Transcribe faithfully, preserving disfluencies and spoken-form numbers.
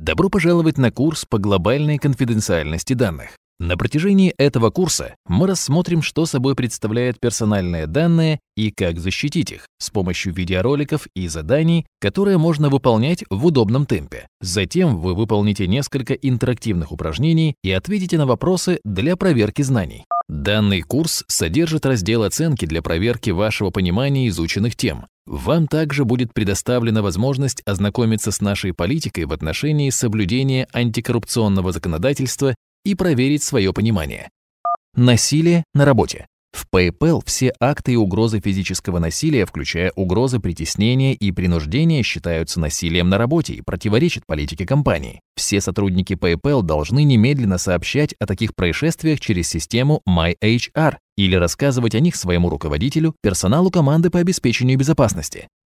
Добро пожаловать на курс по глобальной конфиденциальности данных. На протяжении этого курса мы рассмотрим, что собой представляют персональные данные и как защитить их с помощью видеороликов и заданий, которые можно выполнять в удобном темпе. Затем вы выполните несколько интерактивных упражнений и ответите на вопросы для проверки знаний. Данный курс содержит раздел оценки для проверки вашего понимания изученных тем. Вам также будет предоставлена возможность ознакомиться с нашей политикой в отношении соблюдения антикоррупционного законодательства и проверить свое понимание. Насилие на работе. В PayPal все акты и угрозы физического насилия, включая угрозы притеснения и принуждения, считаются насилием на работе и противоречат политике компании. Все сотрудники PayPal должны немедленно сообщать о таких происшествиях через систему MyHR или рассказывать о них своему руководителю, персоналу команды по обеспечению безопасности.